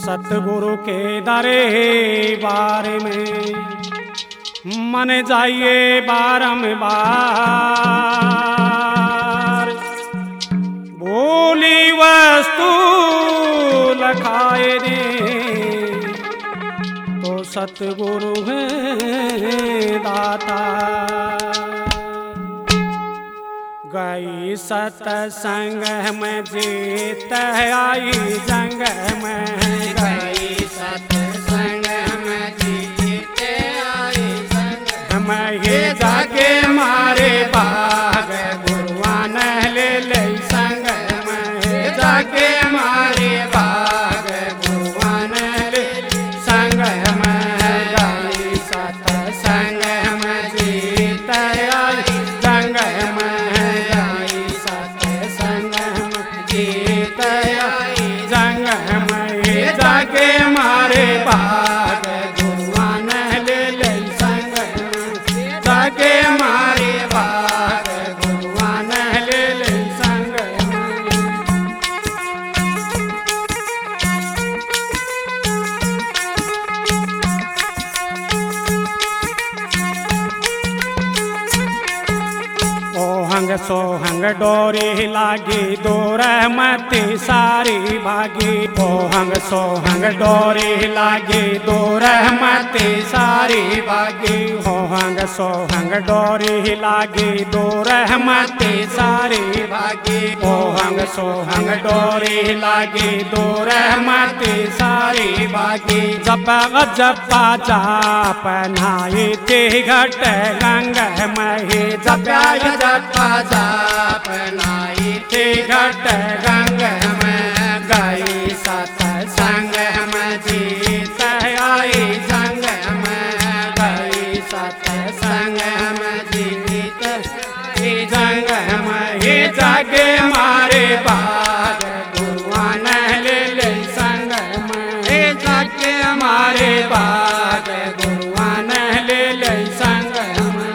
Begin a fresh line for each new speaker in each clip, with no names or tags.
सतगुरु के दरे बारे में मन जाइए बारंबार। बोली वस्तु लखाए दे तो सतगुरु है दाता। गई सतसंग में जीत आई जंग में,
गई सतसंग में जीत आई जंग
में ये जाके मारे बाग गुरुआन ले ले संग में, ये जाके मारे बाग गुरुआन ले संग में। गई सतसंग में जीत आई जंग में, जीत आई जंग में ये जाके मारे बाग गुरुआन ले ले संग में, जाके मारे बाग गुरुआन ले ले संग में। ओहंग सोहंग डोरी लागी दूर मती सारी भागी, ओहंग सोहंग डोरी लागी दूर मती सारी भागी, ओहंग सोहंग डोरी लागी दूर मती सारी भागी, ओहंग सोहंग डोरी लागी दूर मती सारी भागी। जपा जपा जाप नाई थी घट गंग मही, जपा जपा जाप नाई थी घट गंग में। गई सतसंग में जीत आई जंग में, गई सतसंग में जीत आई जंग में। ये जागे मारे बाग गुरुआन ले ले संग में, ये जागे मारे बाग गुरुआन ले ले संग में।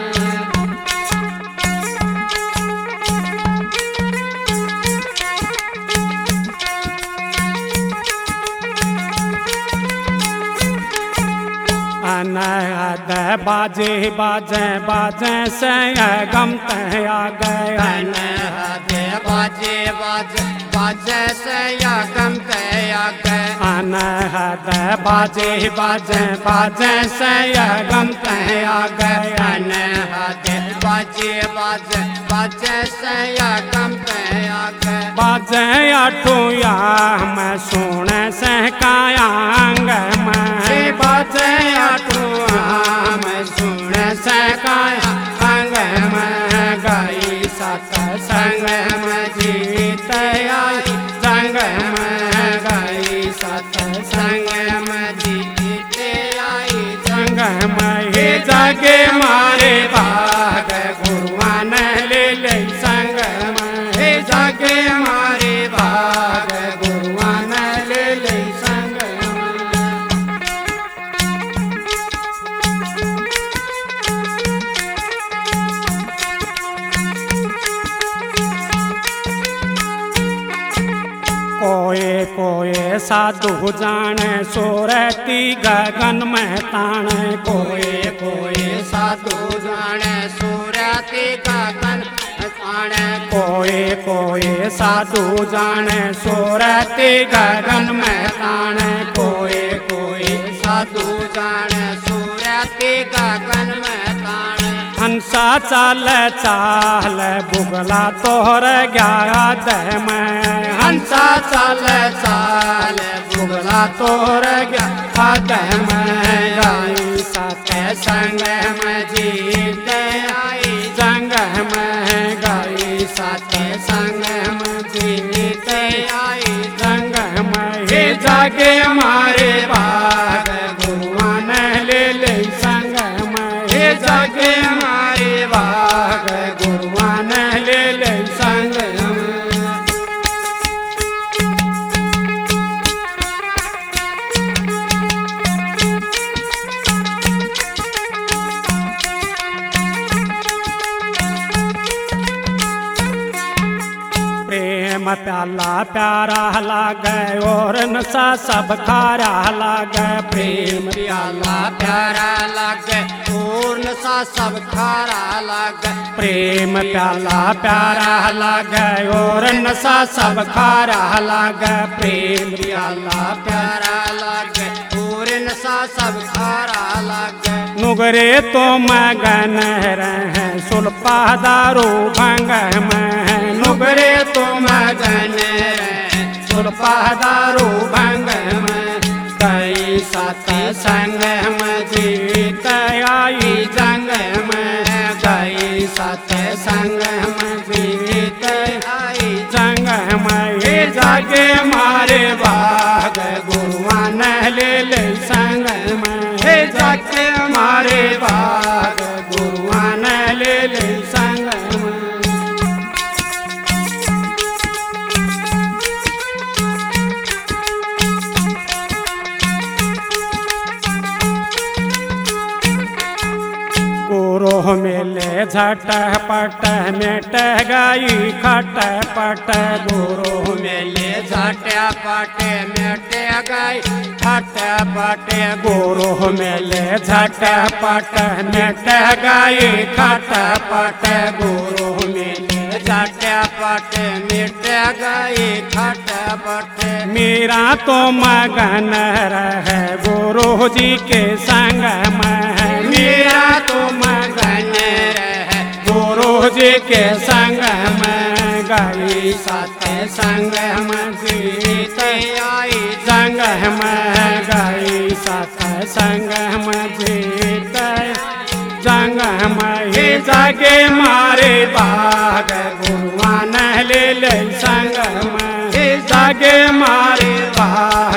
अनहद बाजे बाजे बाजे से गमत आ गए,
अनहद बाजे बाजे बाजे से गमत आ गए,
अनहद बाजे बाजे बाजे से गमत आ गए,
अनहद बाजे बाजे बाजे से गमत आ गए।
बाजे अठुया मैं सोने से कायांग में, बाजे अठुया मैं सोने से कायांग में। गई सतसंग में जीत आई जंग में, गई सतसंग में जीत आई जंग में। ये जागे मारे बाग गुरुआन ले ले संग में, ये जागे मारे बाग गुरुआन ले ले संग में। कोए कोए साधु जाने सोरती गगन में ताने,
कोए कोए साधु जाने सूरती गगन ताने,
कोए कोए साधु जाने सोरती गगन में ताने,
कोए कोए साधु जाने सूरती गगन में ताने।
हंसा चाल चाल बुगला तोहर ज्ञात में,
हंसा चाल चाल बुगला
तोहर ज्ञात में।
गई सतसंग में जीत आई
जंग में, गई
सतसंग में जीत आई
जंग में। ये जागे मारे बाग गुरुआन ले ले संग में, ये जागे मारे बाग गुरुआन ले ले संग में। प्याला प्यारा लागे और नशा सब खारा लागे। प्रेम
प्याला प्यारा लागे और नशा सब खारा लागे।
प्रेम प्याला प्यारा लागे और नशा सब खारा लागे। प्रेम
प्याला प्यारा लागे और नशा सब खारा लागे।
नुगरे तो मगन रहे सुल्पा दारू भंग में। नुगरे तो मगन रहे सुल्पा दारू भंग में। कई सत संग में जीत आई जंग में। कई सत संग में जीत आई जंग में। जागे मारे बाग गुरुआन ले संग में। जाके मारे बाग गुरुआन ले संग में। गुरु मेले झट पट मेट गई खट पट। गुरु
मेले झट पट मेट गई खट पट।
गुरु मेले झट पट मेट गई खट पट। गुरु मेले
झट पट मेट गई खट पट।
मेरा तो मगन रहे गुरु जी के संग में।
मेरा तो मगन रहे
गुरु जी के संग में। गई
सत संग में जीत आई
संग में। गई सत संग में जीत संग में। जागे मारे बाग गुरुआन ले संग में। जागे मारे बाग